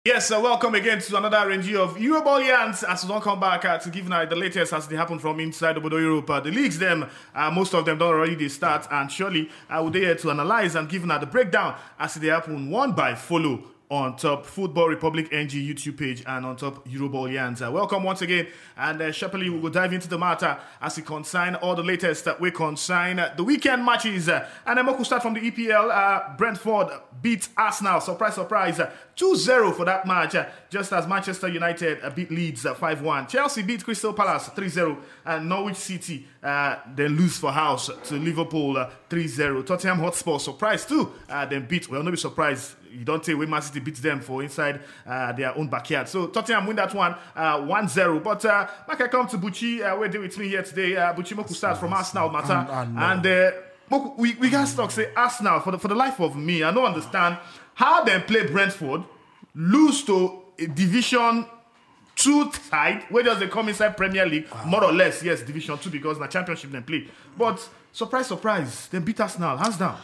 Yes, welcome again to another range of Euroball Yans as we don't come back to give now the latest as they happen from inside Obodo Europe. The leagues, most of them don't already they start, and surely I will there to analyze and give now the breakdown as they happen one by follow on top Football Republic NG YouTube page and on top Euroball Yans. Welcome once again, and sharply we will dive into the matter as we consign all the latest that we consign the weekend matches. And then we'll start from the EPL. Brentford beat Arsenal, surprise, 2-0 for that match, just as Manchester United beat Leeds 5-1. Chelsea beat Crystal Palace 3-0, and Norwich City then lose for house to Liverpool 3-0. Tottenham Hotspur surprise too, then beat, well, no be surprised. You don't say when Man City beats them for inside their own backyard. So Tottenham win that one 1-0. But like I come to Buchi, we're there with me here today. Buchi Moku starts from Arsenal matter. And we got to say Arsenal, for the life of me, I don't understand how they play Brentford, lose to a Division 2 side, where does they come inside Premier League, more or less, yes, Division 2 because the championship they play. But surprise, they beat Arsenal, hands down.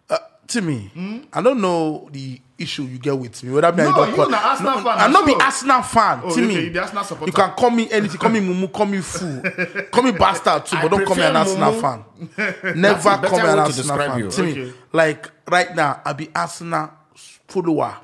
Timmy, I don't know the issue you get with me. Whether you're not Arsenal fan. I'm not the Arsenal fan, Timmy. Okay, the Arsenal supporter. You can call me anything, call me Mumu, call me fool, call me bastard too, but don't call me an Arsenal fan. Never call me an Arsenal fan, you. Timmy. Okay. Like right now, I be Arsenal follower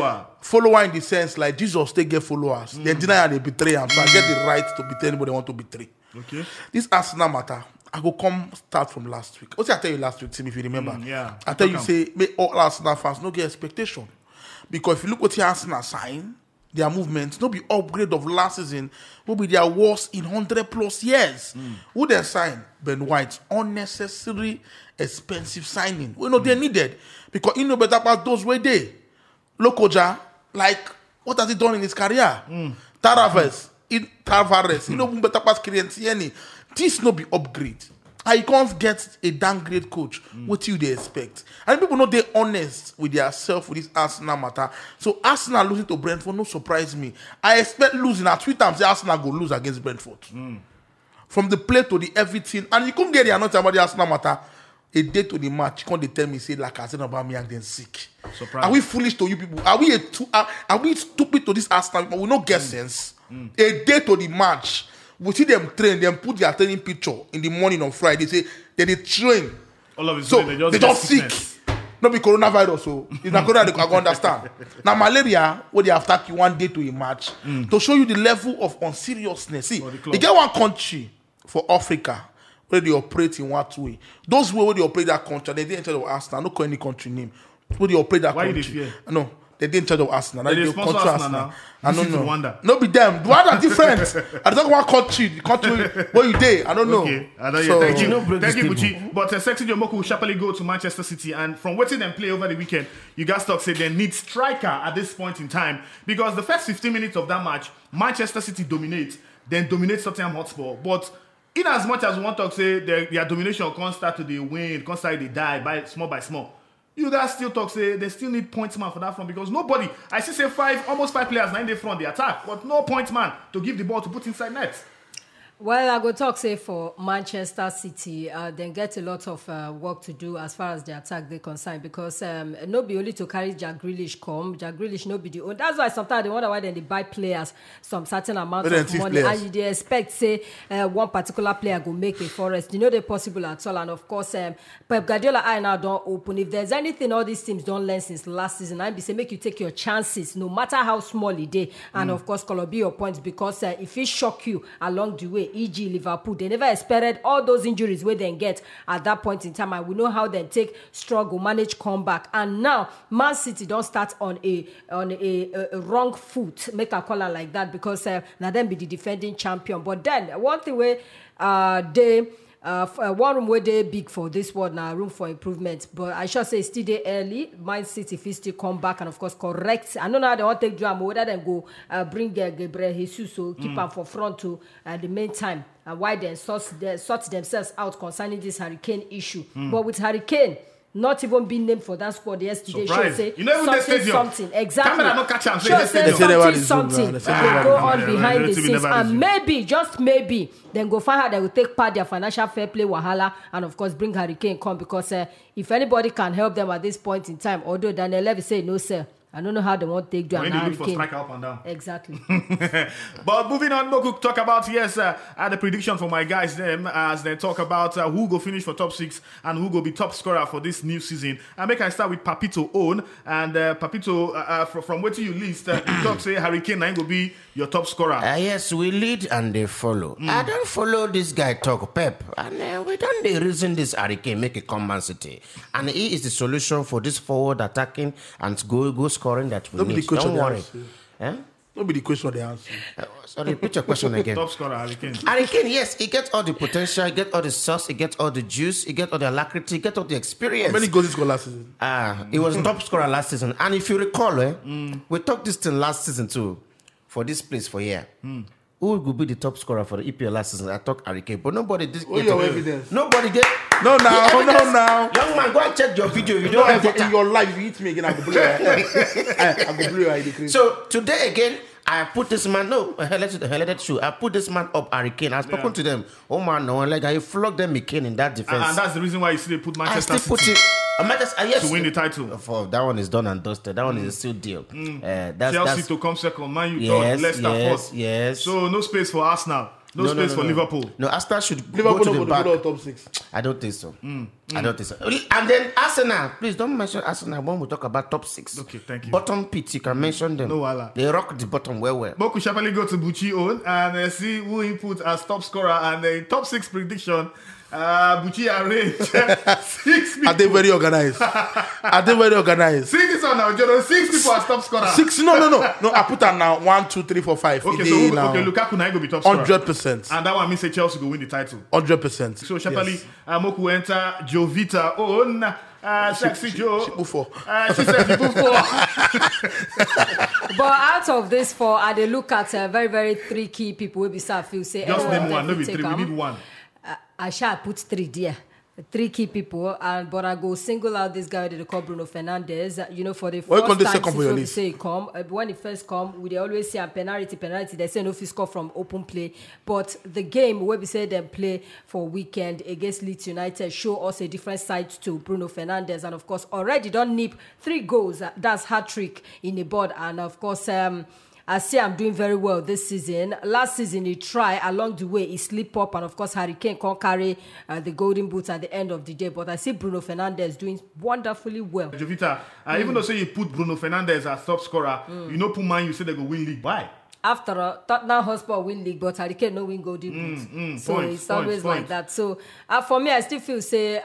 in the sense like Jesus they get followers. They deny and they betray him, so I get the right to betray anybody they want to betray. Okay. This Arsenal matter, I go come start from last week. What did I tell you last week, Tim, if you remember? I tell you, say, make all Arsenal fans no get expectation. Because if you look what the Arsenal sign, their movements, no be upgrade of last season, will be their worst in 100+ years. Who they sign? Ben White. Unnecessary, expensive signing. Well, no, they needed. Because you know better about those way they. Lokoja, like, what has he done in his career? Tavares, you know better about Kylian. This no be upgrade. I can't get a downgrade coach. What do they expect? And people know they're honest with themselves with this Arsenal matter. So Arsenal losing to Brentford no surprise me. I expect losing at 3 times. Arsenal go lose against Brentford. From the play to the everything, and you couldn't get the announcement about the Arsenal matter. A day to the match, you can't tell me say like I said about me and then sick. Surprise. Are we foolish to you people? Are we stupid to this Arsenal people? We no get sense. A day to the match. We see them train, them put their training picture in the morning on Friday. Say they train. All of it, so they just sick. Not be coronavirus, so it's not corona. They can understand. Now malaria, where they attack you one day to a match to show you the level of unseriousness. See, they get one country for Africa where they operate in what way. Those where they operate that country, they didn't tell Arsenal. Not call any country name. Where they operate that country. Why they fear? No. They didn't charge of Arsenal. They sponsor Arsenal now. I don't know. Rwanda. No be them. Rwanda different. I don't want country where you there. I don't know. Okay. Thank you, Buchi. But Sexy Jomoku will sharply go to Manchester City, and from watching them play over the weekend, you guys talk say they need striker at this point in time because the first 15 minutes of that match, Manchester City dominate Tottenham Hotspur. But in as much as we want to say their domination can't start to the win, can't start to die by small. You guys still talk, say they still need point man for that front because nobody, I see say almost five players now in the front, the attack, but no point man to give the ball to put inside net. Well, I go talk say for Manchester City, they get a lot of work to do as far as the attack they concern because no be only to carry Jack Grealish come. Jack Grealish no be the only. That's why sometimes they wonder why they buy players some certain amount of money and they expect say one particular player go make a forest. You know they're possible at all, and of course Pep Guardiola eye now don't open. If there's anything all these teams don't learn since last season, I be say make you take your chances no matter how small it is, and of course color be your points because if it shock you along the way. E.g. Liverpool, they never expected all those injuries where they get at that point in time, and we know how they take struggle, manage comeback, and now Man City don't start on a wrong foot, make a caller like that because now them be the defending champion. But then one thing where one room where they big for this world now, room for improvement. But I should say still they early. Man City if still come back and of course correct. I know now they want to take drama whether they go bring Gabriel Jesus so keep him for front to the main time and why they sort themselves out concerning this Hurricane issue. But with Hurricane not even being named for that squad yesterday. Surprise. Say you know something. Exactly. Camera not catch him. Something will go on behind the scenes. And maybe, just maybe, then go find how they will take part their financial fair play wahala and of course bring Hurricane come because if anybody can help them at this point in time, although Daniel Levy say no sir, I don't know how they want to take down. When they look for striker up and down. Exactly. But moving on, we'll talk about the prediction for my guys them as they talk about who go finish for top 6 and who go be top scorer for this new season. And make I start with Papito own and Papito from what you list, you talk say Harry Kane ain't go be your top scorer. Yes, we lead and they follow. I don't follow this guy talk Pep, and we don't they reason this Harry Kane make a come Man City, and he is the solution for this forward attacking and go scoring that we need. Don't worry. Don't be the question they answer. Sorry, repeat your question again. Top scorer Harry Kane. Harry Kane, yes, he gets all the potential, he gets all the sauce, he gets all the juice, he gets all the alacrity, he gets all the experience. How many goals he scored last season? He was top scorer last season, and if you recall, we talked this thing last season too, for this place for here. Who would be the top scorer for the EPL last season? I talk Harry Kane, but nobody did. Your evidence? Nobody did. No, now. Young man, go and check your video. You don't have in your life. You hit me again. I go blow your head. So today again, I put this man. No, I put this man up Harry Kane. I've spoken to them. Oh man, no, like I flogged them McCain in that defense. And that's the reason why you see they put Manchester City. Yes, to win the title. For that one is done and dusted. That one is a still deal. Chelsea to come second, Man U third, Leicester fourth. Yes. So no space for Arsenal. No space for Liverpool. No, Arsenal should Liverpool go to the back. Top 6. I don't think so. I don't think so. And then Arsenal. Please don't mention Arsenal when we talk about top 6. Okay, thank you. Bottom pit, you can mention them. No wala. They rock the bottom well. But we sharply go to Bucci own and see who he put as top scorer and the top 6 prediction. Bucci arranged 6 people. Are they very organized? See this one now, Jordan. 6 people as top scorer. 6? No. I put that now. 1, 2, 3, 4, 5. Okay, so Lukaku now go be top scorer. 100%. And that one means Chelsea go win the title. 100%. So sharply, Moku enter Jovita own. Sexy Joe. She move 4. She said she move 4. But out of this 4, I they look at very, very 3 key people. We be feel say. Just name one. No, be 3. We need one. I shall put 3 there. 3 key people, but I go single out this guy they call Bruno Fernandes. For the first time since we say he come, when he first come, we always say penalty. They say no score from open play, but the game where we say them play for weekend against Leeds United show us a different side to Bruno Fernandes, and of course already don't nip 3 goals. That's hat-trick in the board, and of course. I see I'm doing very well this season. Last season, he tried. Along the way, he slipped up. And, of course, Harry Kane can't carry the golden boots at the end of the day. But I see Bruno Fernandes doing wonderfully well. Jovita, even though you put Bruno Fernandes as top scorer, put Man you say they go win league. Why? After all, Tottenham Hotspur win league, but Harry Kane no win golden boots. So it's always like that. So for me, I still feel say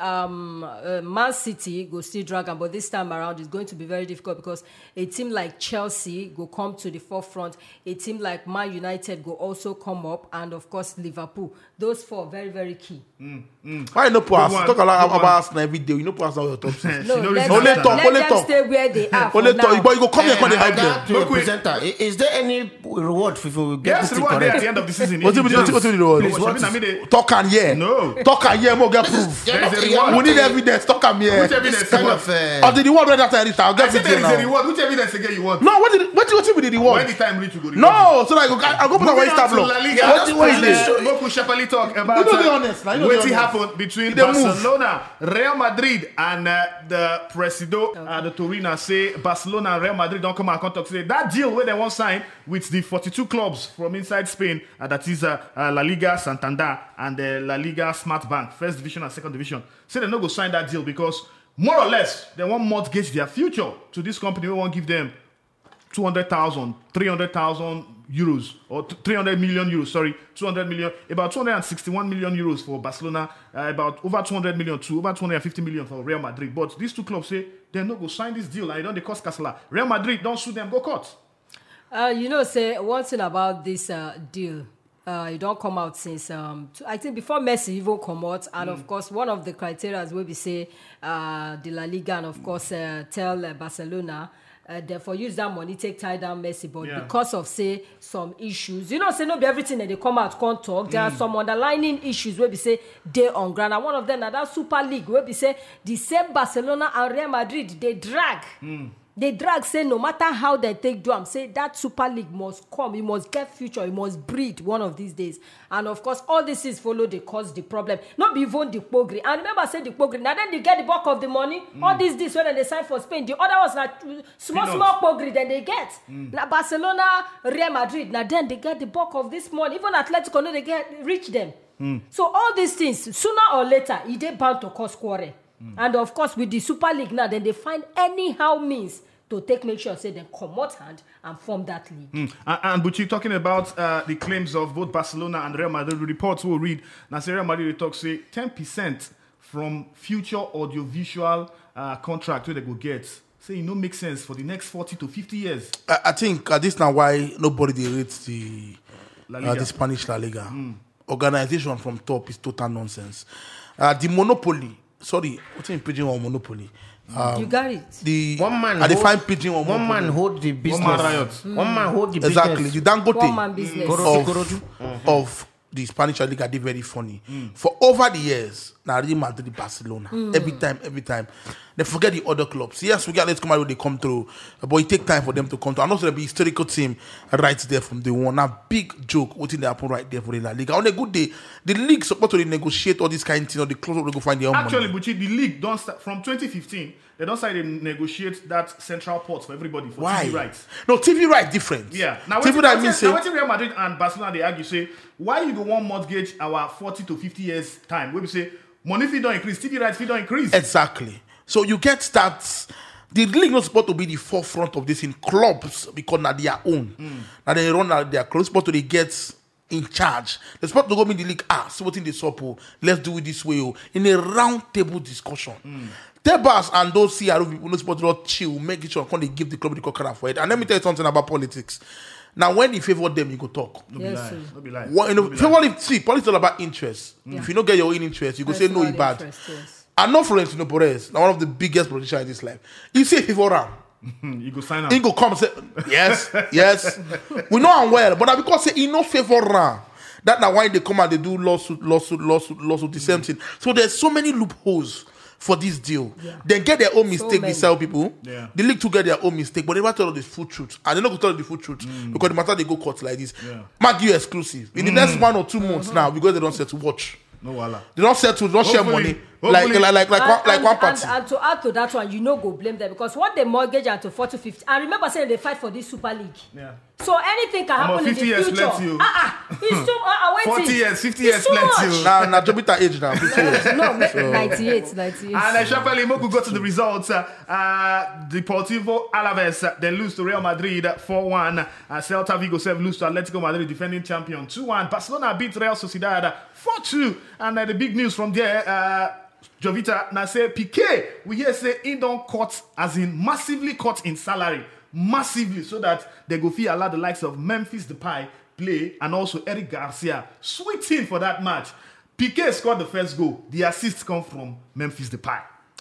Man City go still drag them, but this time around it's going to be very difficult because a team like Chelsea go come to the forefront. A team like Man United go also come up, and of course Liverpool. Those 4 very, very key. Why no put us? Talk a lot about Arsenal every day. You know put us on your top 6. No, let them stay where they are. Only talk. But you go come here when they hype them. Presenter, is there any reward if we get this thing reward correct? at the end of the season. What's the reward? Talk and hear. No. Talk and hear. More get proof. There is a reward. We need evidence. Talk and hear. Which evidence kind you want? Or the reward right after it. I'll get there it is now. a reward. Which evidence again you want? No, what will be the reward? When the time reach, you go. No, so I'll go put on Insta blog. What is this? Moku Shapali talk about what happened between Barcelona, Real Madrid, and the Presido, the Torino. Say Barcelona and Real Madrid don't come out contact. Say that deal where they want sign with the 42 clubs from inside Spain, that is La Liga Santander and La Liga Smart Bank, first division and second division. Say they no go sign that deal because more or less they want mortgage their future to this company. We won't give them 200,000, 300,000 euros or 300 million euros. Sorry, 200 million, about 261 million euros for Barcelona, about over 200 million to over 250 million for Real Madrid. But these 2 clubs say they no go sign this deal and they don't cost Casala. Real Madrid don't sue them, go court. Say one thing about this deal. It don't come out since I think before Messi even come out, and of course one of the criteria where we say the La Liga and of course tell Barcelona therefore use that money take tie down Messi, but because of say some issues, say not be everything that they come out can't talk. There are some underlying issues where we say they on ground, and one of them are that Super League where we say the same Barcelona and Real Madrid they drag. They drag say no matter how they take do am, say that Super League must come, it must get future, it must breed one of these days. And of course, all this is follow they cause the problem. Not be even the Pogri. And remember, say the Pogri. Now then they get the bulk of the money. All this when they sign for Spain. The other ones na small Pogri than they get. Now Barcelona, Real Madrid. Now then they get the bulk of this money. Even Atletico, no, they reach them. So all these things, sooner or later, they bound to cause quarrel. And of course, with the Super League now, then they find anyhow means to make sure say they come out hand and form that league. And Buchi, talking about the claims of both Barcelona and Real Madrid, reports will read, now say Real Madrid talk say 10% from future audiovisual contract where they go get. Say it no make sense for the next 40 to 50 years. I think this is now why nobody they rate the Spanish La Liga. Organization from top is total nonsense. The monopoly. Sorry, what's in pidgin on monopoly? You got it. The one man define pidgin on one man hold the business. One man hold the business. Exactly. The Dangote business. of the Spanish La Liga, they very funny. For over the years, now Real Madrid, Barcelona, every time, they forget the other clubs. Yes, we got let's come out when they come through, but it take time for them to come through. And also, the historical team right there from day one. Now, big joke, what they happen right there for the La Liga. On a good day, the league supposed to negotiate all these kind of things, or the clubs will go find their own Actually, money. Buchi, the league don't start from 2015. They don't say they negotiate that central port for everybody for Why? TV rights. No, TV right different. Yeah. Now, TV right means now, what Real Madrid and Barcelona they argue say why you go one mortgage our 40 to 50 years time? Where we say money fee don't increase, TV rights fee don't increase. Exactly. So you get stats. The league not supposed to be the forefront of this in clubs because now they are own. Now they run out their clubs, supposed to they get in charge. They're supposed to go in the league. So what in the suppo? Let's do it this way. In a round table discussion. Tebas and those CRO people not supposed to chill, make sure they give the club the coconut for it. And let me tell you something about politics. Now, when you favor them, you go talk. No Yes, be lie. See, politics is all about interest. If you don't get your own interest, you go say no, it's bad. Yes. And not Florentino Perez, now one of the biggest politicians in this life. You say favor him. You go sign up. He go come and say, yes. We know I'm well, but because say he no favor him. That now why they come and they do lawsuit, the same thing. So there's so many loopholes for this deal. They get their own mistake, they sell people. The league to get their own mistake, but they never tell the full truth. And they're not going to tell the full truth because the matter they go court like this. Mark you exclusive. In the next 1 or 2 months now, because they don't set to watch. No wala. They don't settle, they don't share money. Like one party. And to add to that one, you know go blame them because what they mortgage and to 40 50. And remember saying they fight for this Super League. Yeah. So anything can happen in the 50 years future. plenty. It's too waiting. 40 years, 50 It's years too plenty. much. Now Jobita age now, 50 years. No, 98. And Shapeli Moku go to the results. Deportivo Alaves, they lose to Real Madrid 4-1. Celta Vigo 7 lose to Atletico Madrid, defending champion 2-1. Barcelona beat Real Sociedad 4-2. And the big news from there, Jovita, now say Piqué, we hear say he don't cut, as in massively cut in salary. Massively, so that they go feel allow the likes of Memphis Depay play and also Eric Garcia. Sweet in for that match. Piqué scored the first goal. The assists come from Memphis Depay.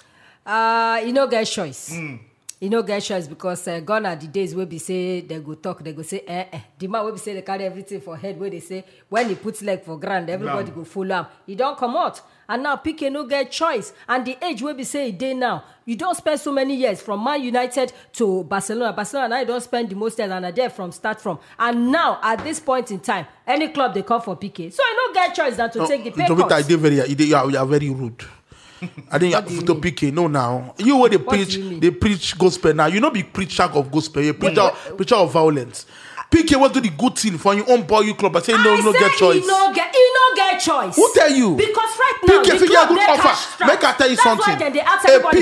You know, get choice. You know, get choice because gone are the days where we say they go talk, they go say, The man where we say they carry everything for head, where they say when he puts leg for ground, everybody go follow him. He don't come out. And now Piqué no get choice. And the age where we say it day now, you don't spend so many years from Man United to Barcelona. Barcelona now you don't spend the most years and are there from start from. And now at this point in time, any club they come for Piqué. So I don't get choice than to take the pay cut. You are very rude. I think you have to Piqué. No, now you where they preach gospel. Now you know be preacher of gospel. You preacher of violence. Piqué will do the good thing for your own boy, you club. But say no, no get choice. He no get choice. Who tell you? Because right now Piqué the club good they offer. cash strapped. Make I tell you something. That's why they ask everybody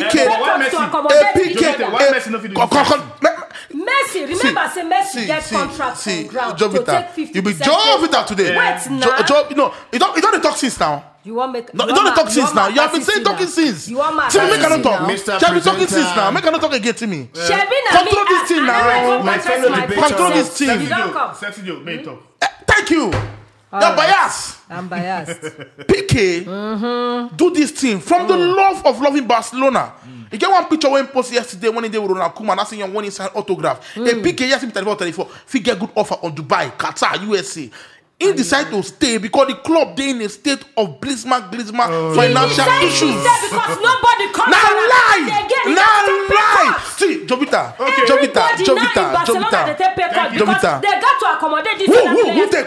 Messi, remember say Messi get contract on ground to take 50%. You be Jovita today. Wait now. No, you don't talk since now. You want make no, you don't talk since now. You have been saying talking since. You want my Timmy, make I not talk. Mr. You have been talking since now. Make I not talk again to me. Control this thing now. Control this thing. Sergio, may talk. Thank you. You're biased. I'm biased. Piqué do this thing from the love of loving Barcelona. You get one picture when post yesterday when he did with Ronald Koeman asking your one inside autograph. And Piqué yesterday 34, he get good offer on Dubai, Qatar, USA. He decided to stay because the club they in a state of Blisma financial issues. Because nobody comes Now lie. See, Jovita. Everybody now in Barcelona they take pay cut because they got to accommodate this other players.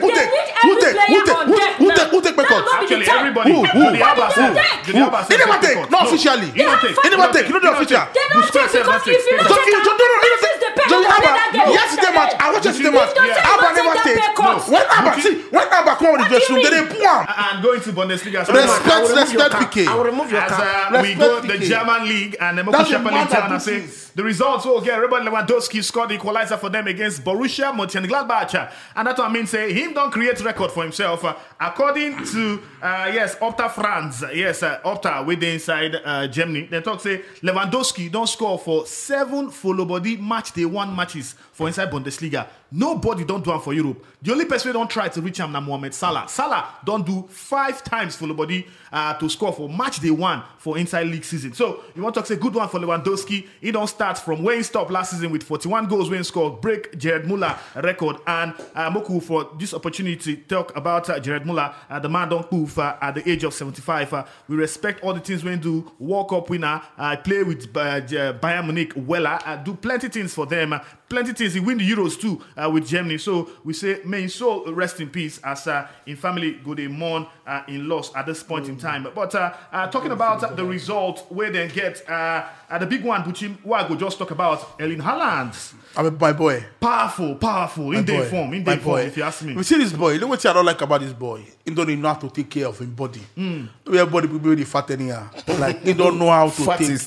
Who take pay cut? Actually, everybody. He never take. Not officially. He never take. You know the official. They don't take because if you don't take yes, the match. I watch the match. Abba never take. When Abba come on the dressing room, they pour. And going to Bundesliga. Respect PK. I will remove your cap. We go the German league and the Moko Shepherd town and say the results will get Robert Lewandowski scored the equalizer for them against Borussia Mönchengladbach. And that one means say him don't create record for himself. According to Opta France, Opta with the inside Germany, they talk say Lewandowski don't score for 7 follow body match day 1 matches for inside Bundesliga. Nobody don't do one for Europe. The only person who don't try to reach him na Mohamed Salah. Salah don't do 5 times full body to score for match day 1 for inside league season. So you want to say good one for Lewandowski. He don't start from where he stopped last season with 41 goals when he scored, break Gerard Muller record. And Moku for this opportunity to talk about Gerard Muller. The man don't move at the age of 75. We respect all the things when do World Cup winner, play with Bayern Munich, do plenty things for them. Plenty things. He win the Euros too with Germany. So we say, may his soul rest in peace as in family go they mourn in loss at this point in time. But talking about the result, where they get the big one, Buchim, who I go just talk about, Erling Haaland. My boy. Powerful. In their form, if you ask me. We see this boy. You know what I don't like about this boy? He don't even know how to take care of his body. Everybody will be really fat anyhow. Like, he don't know how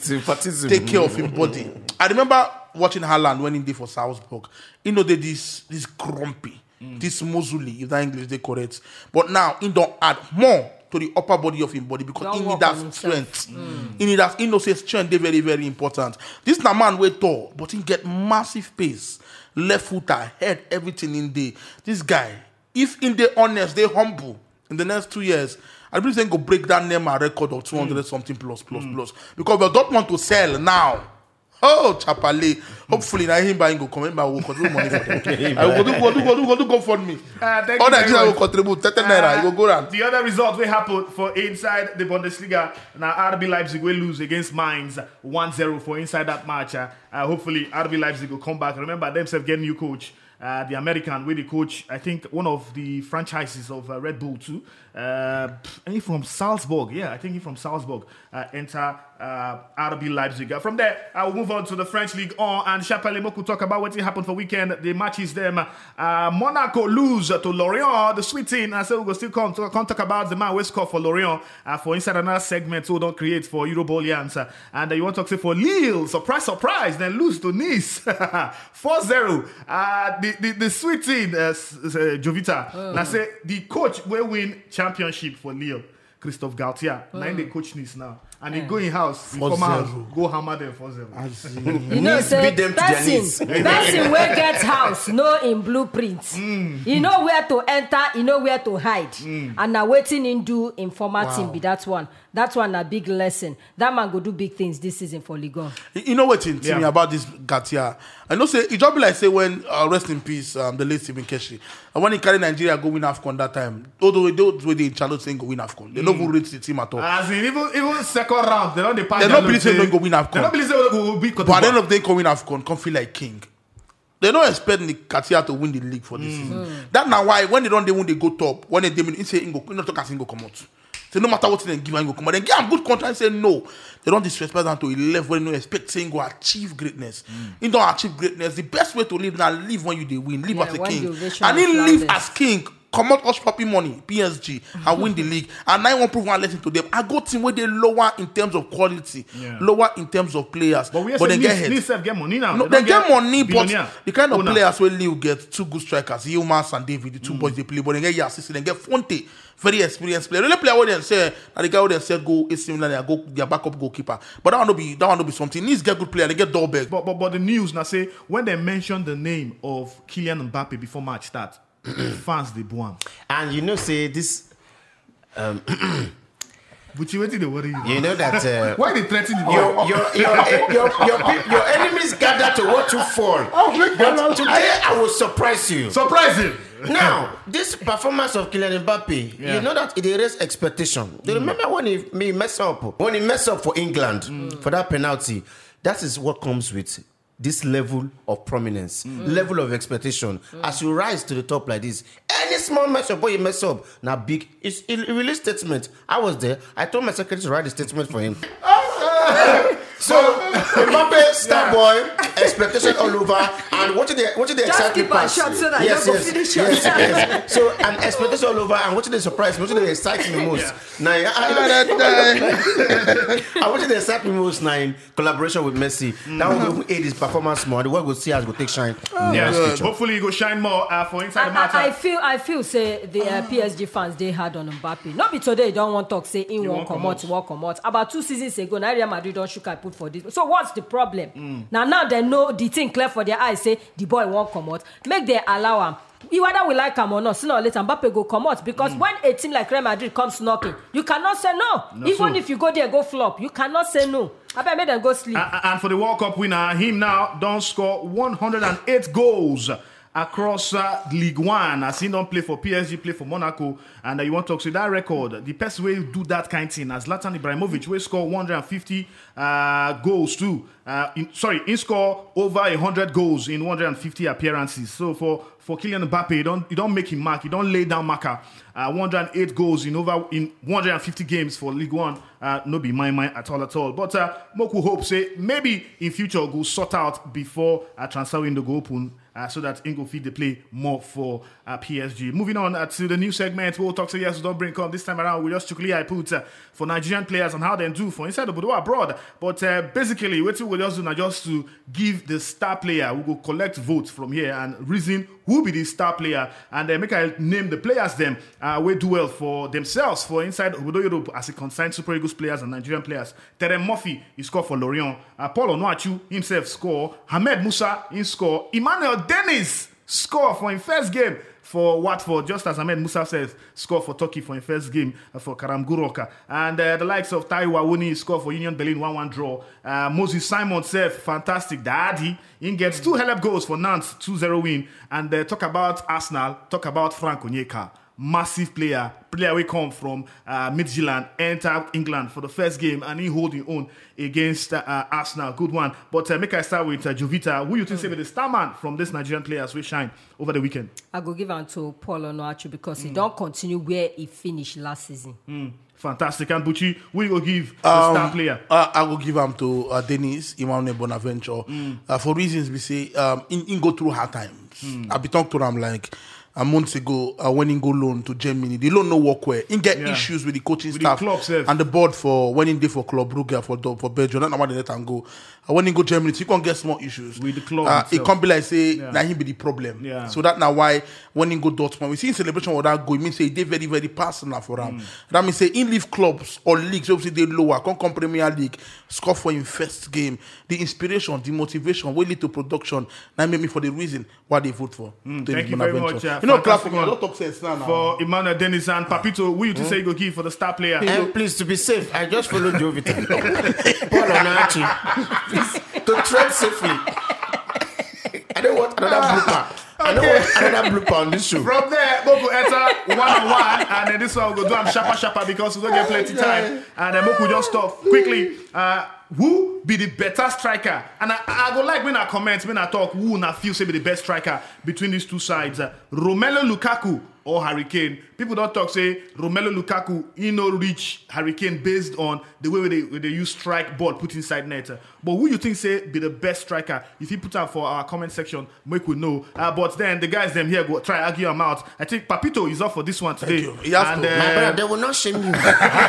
to take care of his body. I remember watching Haaland when he did for Salzburg. You know, they this grumpy, this muscly, if that English they correct. But now he don't add more to the upper body of his body because he need that strength. He need that. He knows his strength. They very, very important. This na man way tall, but he get massive pace, left footer, head, everything in there. This guy, if in the honest, they humble in the next 2 years. I believe they go break that name a record of 200 something plus. Because we don't want to sell now. Oh, Chapale. Hopefully, I him buying go come. I will contribute money for them. I will do go for me. All that I will contribute 30 naira. You go around. The other result will happen for inside the Bundesliga. Now RB Leipzig will lose against Mainz 1-0 for inside that match. Hopefully, RB Leipzig will come back. Remember themselves getting new coach. The American with the coach, I think one of the franchises of Red Bull too. And he from Salzburg. Yeah, I think he from Salzburg. Enter RB Leipzig. From there, I will move on to the French League and Chapelle Moku talk about what happened for weekend. The matches them. Monaco lose to Lorient. The sweet team. I said we will still come talk about the man who scored for Lorient for inside another segment so don't create for Eurobolians. And you want to say for Lille, surprise, then lose to Nice 4-0. The sweet team, Jovita. Now say the coach will win championship for Lille, Christophe Galtier. Now they coach Nice now. And he go in house, he come out, go hammer them 4-0. You know, say person where gets house, know in blueprints. You know where to enter, you know where to hide. And now waiting in do informal team be that one. That one a big lesson. That man go do big things this season for Ligue 1. You know what in me about this Galtier? I know say it just be like say when rest in peace the late Stephen Keshi. And when he carry Nigeria go win AFCON that time, although those way they challenge saying go win AFCON, they don't rate the team at all. As in even second round, they don't pass. They don't believe they don't go win AFCON. They don't believe they will beat. But at the end of the day, come win AFCON, come feel like king. They don't expect Galtier to win the league for this season. That's now why when they win, they go top. When they win, say go not talk as go come out. So no matter what they give and go come out, then give them good contract and say no. They don't disrespect them to 11 when they don't expect saying go achieve greatness. You don't achieve greatness. The best way to live now live when you they win, live as a king. And then live as king. Come out us poppy money, PSG, and win the league. And I won't prove one lesson to them. I got team where they lower in terms of quality, lower in terms of players. But they get money now. No, they get money, but the kind of players where Lille get 2 good strikers, Yilmaz and David, the 2 boys they play, but they get assisted, they get Fonte, very experienced player. Really player where they say, and the guy where they said go is similar, they go their backup goalkeeper. But that one will be something. Needs get good player, they get Dolberg. But the news now say when they mention the name of Kylian Mbappe before match start. Fans they boo. And you know, say this. But you waiting to worry you. You know that why they threaten you? Your enemies gather to watch you fall. But today I will surprise you. Surprise him. Now, this performance of Kylian Mbappe, you know that it raised expectation. Do you remember when he messed up? When he messed up for England for that penalty, that is what comes with this level of prominence, level of expectation. As you rise to the top like this, any small mess up or you mess up, now big. It's a release statement. I was there. I told my secretary to write the statement for him. So Mbappe, star boy, expectation all over, and watching the excitement pass. So that yes. So and expectation all over, and watching the surprise, watching the excitement most. Now, I watching the excitement most now in collaboration with Messi. That will aid his performance more. The world will see as will take shine. Hopefully, he go shine more for inside the matter. I feel say the PSG fans they had on Mbappe. Not be today. Don't want to talk say in won't come out. About 2 seasons ago, Real Madrid don't shook I put for this. So what's the problem? Now they know the thing clear for their eyes. Say the boy won't come out. Make them allow him. You whether we like him or not, sooner or later Mbappe go come out because when a team like Real Madrid comes knocking, you cannot say no. Even if you go there go flop, you cannot say no. I bet make them go sleep. And for the World Cup winner, him now don't score 108 goals across League One, as he don't play for PSG, play for Monaco, and you want to talk to that record. The best way to do that kind of thing, as Zlatan Ibrahimovic, will score 150 goals too. He score over 100 goals in 150 appearances. So for Kylian Mbappe, you don't make him mark, you don't lay down marker. 108 goals in 150 games for League One. No be my mind at all. But Moku hope say maybe in future go sort out before transfer window go open. So that Ingo feed the play more for PSG. Moving on to the new segment, we'll talk to yes, don't bring come this time around. We just strictly I put for Nigerian players and how they do for inside the Bodo abroad. But basically, what we'll just do now just to give the star player. We will collect votes from here and reason who be the star player and make I name the players them we do well for themselves for inside Obodo Europe as it concerns Super Eagles players and Nigerian players. Terem Murphy he scored for Lorient. Paul Onuachu himself score. Hamed Musa he score. Emmanuel Dennis score for his first game for Watford, just as Ahmed Musa says, score for Turkey for his first game for Karam Guroka. And the likes of Taiwo Awoniyi score for Union Berlin 1-1 draw. Moses Simon says, fantastic. Daddy, he gets 2 hell of goals for Nantes, 2-0 win. And talk about Arsenal, talk about Frank Onyeka. Massive player we come from Midtjylland, enter England for the first game, and he hold his own against Arsenal. Good one. But make I start with Jovita. Who you think say be the star man from this Nigerian players we shine over the weekend? I go give him to Paul Onuachu because he don't continue where he finished last season. Fantastic. And Buchi, who you go give the star player? I will give him to Dennis Emmanuel Bonaventure. For reasons we say, in go through hard times. I be talking to him like a month ago when he go loan to Germany. The loan no work well. He get issues with the coaching staff and the board for when he did for Club Brugge for Belgium. Not why they let him go. When he go Germany, he can't get small issues with the club. It can't be like say now he be the problem. So that now why when he go Dortmund, we see in celebration with that go. It means say they very very personal for him. That means say in leave clubs or leagues obviously they lower. Come Premier League, score for him first game. The inspiration, the motivation, will lead to production. Now maybe for the reason why they vote for. Thank you very much. You know, clap for me. I don't talk sense now. For Emmanuel Dennis and Papito, who you to say you go give for the star player? And please, to be safe, I just followed Jovita. Paul Onuachu. To tread safely. I don't want another blooper. I don't want another blooper on this show. From there, Moku enter 1-on-1, and then this one will go do I'm sharper because we don't get plenty time. And then Moku just stop quickly. Who be the better striker? And I go like when I comment, when I talk, who na feel say be the best striker between these two sides? Romelu Lukaku or Harry Kane? People don't talk say Romelu Lukaku he no reach Harry Kane based on the way they use strike ball put inside net. But who you think say be the best striker? If you put out for our comment section, make we know. But then the guys them here go try argue them out. I think Papito is up for this one today. He has and, to. My brother, they will not shame you.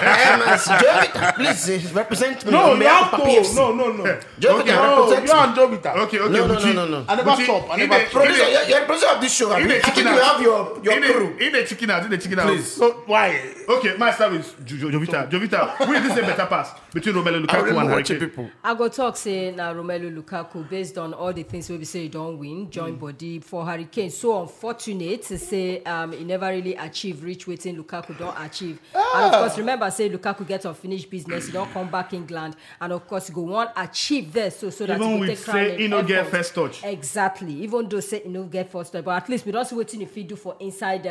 Please represent me. No, no. Jovita, Jovita, you and Jovita. Okay. No. I never stop. I never stop. You're the producer of this show. I think you have your crew. In the chicken out. Please. So why? Okay, my start with Jovita. Jovita, who is this a better pass between Romelu Lukaku and Harry Kane? I go talk say now Romelu Lukaku based on all the things we say you don't win, join body for Harry Kane. So unfortunate to say he never really achieved reach waiting Lukaku don't achieve. And of course remember say Lukaku get unfinished business, he don't come back England, and of course he go want achieve there so that even he with take say he no get first touch. Exactly. Even though say he no get first touch, but at least we don't see what he do for inside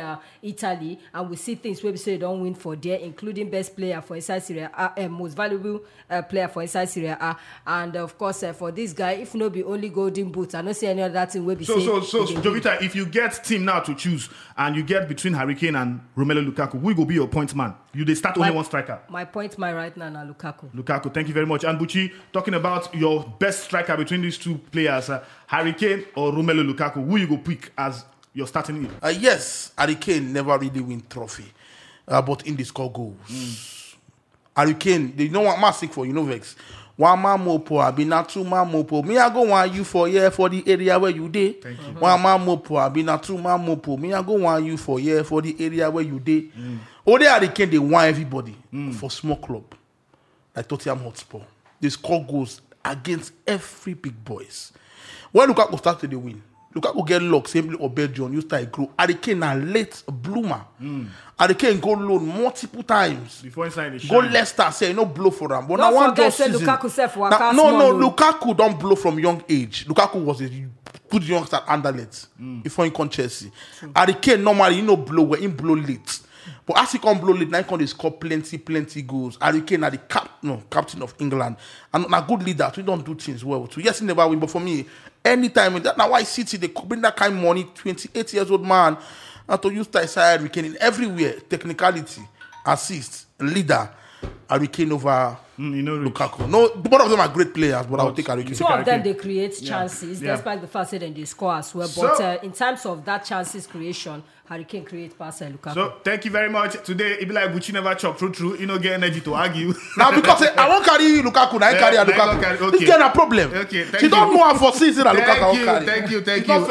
Italy, and we see things where we say they don't win for there, including best player for inside Serie A, most valuable player for inside Serie A, and of course for this guy, if no be only golden boots, I don't see any other thing where be so Jovita, if you get team now to choose and you get between Harry Kane and Romelu Lukaku, who will be your point man? They start only one striker. My point man right now is Lukaku, thank you very much. And Buchi, talking about your best striker between these two players, Harry Kane or Romelu Lukaku, who you go pick as your starting? Yes, Harry Kane never really win trophy, but in the score goals. Harry Kane, they don't want massive for Vex. One man mopo, I be not two man mopo. Me I go want you for the area where you did. One man mopo, I be not two man mopo. Me I go want you for the area where you did. All they Harry Kane, they want everybody for small club like Tottenham Hotspur. They score goals against every big boys. When Lukaku started the win, Lukaku get luck, same or Belgium, you start grow. Harry Kane a late bloomer. Harry Kane go loan multiple times. Before inside the go Leicester, say no blow for them. But don't now forget, say Lukaku self Lukaku don't blow from young age. Lukaku was a good youngster at Anderlecht before he come Chelsea. Harry Kane normally blow where he blow late. But as he come blow late, now he can score plenty goals. Harry Kane are the captain of England and a good leader. We don't do things well. So yes, he never win, but for me, anytime that now why City they bring that kind of money, 28 years old man, and to use Harry Kane in everywhere, technicality, assist, leader, Harry Kane over Lukaku. No, both of them are great players, but I will take Harry Kane. Two of them they create chances, despite the fact that they score as well. But in terms of that chances creation, Harry Kane create pass Lukaku. So thank you very much. Today, it be like Buchi never chop true. You know, get energy to argue. Now because I won't carry Lukaku, I carry Lukaku. Okay. This a problem. Okay, she don't know how for season that Lukaku carry. Thank you.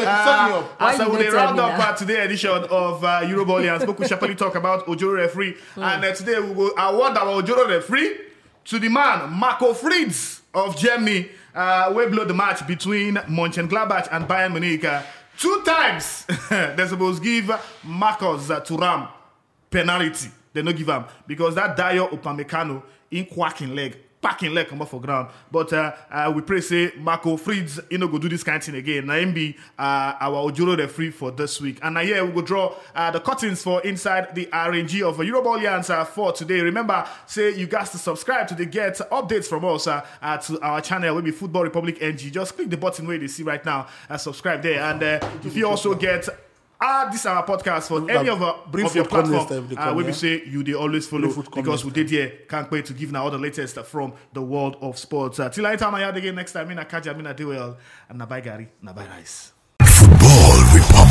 As we round up today's edition of Euroball and spoke, we shall talk about Ojoro referee, and today we will award our Ojoro referee to the man Marco Frieds of Germany. We blow the match between Mönchengladbach and Bayern Munich. 2 times they're supposed to give Marcus Thuram penalty. They don't give him because that Dayo Upamecano in packing leg come off for ground. But we pray say Marco Frieds go do this kind of thing again. Now him be our Ojoro referee for this week. And here we will draw the curtains for inside the RNG of Euroball for today. Remember, say you guys to subscribe to get updates from us to our channel, will be Football Republic NG. Just click the button where you see right now and subscribe there. And if you also get this is our podcast for any of your platform. We say you they always follow because we did here can't wait to give now all the latest from the world of sports. Till I time I had again next time. I catch you. I do well and na bye Gary, na bye rice. Football Republic.